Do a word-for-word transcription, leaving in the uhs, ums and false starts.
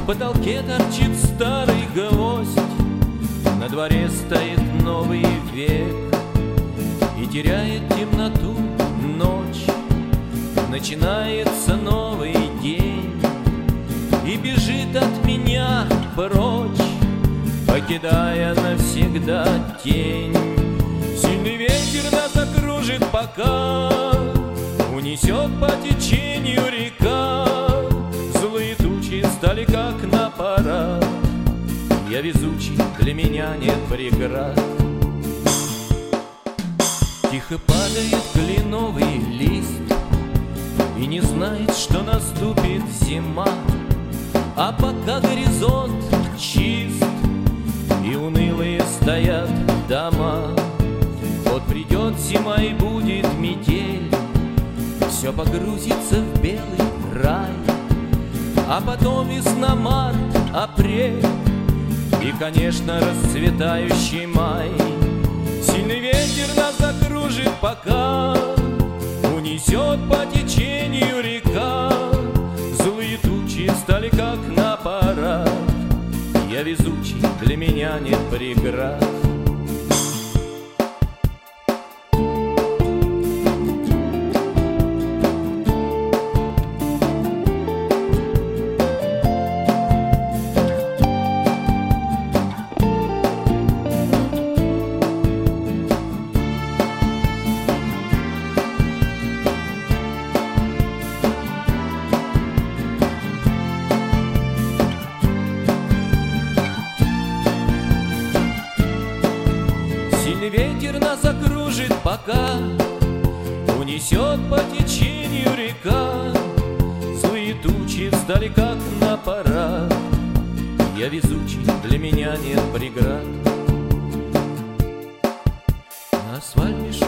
В потолке торчит старый гвоздь, на дворе стоит новый век, и теряет темноту ночь. Начинается новый день, и бежит от меня прочь, покидая навсегда тень. Сильный ветер нас окружит, пока унесет по течению река. Злые тучи стали как на парад, я везучий, для меня нет преград. Тихо падает кленовый лист и не знает, что наступит зима. А пока горизонт чист и унылые стоят дома, вот придет зима и будет метель, все погрузится в белый рай. А потом весна, март, апрель и, конечно, расцветающий май. Сильный ветер нас закружит, пока унесет по течению река. Злые тучи стали как на парад, я везучий, для меня нет преград. Сильный ветер нас окружит, пока унесет по течению река. Злые тучи встали как на парад, я везучий, для меня нет преград. На асфальте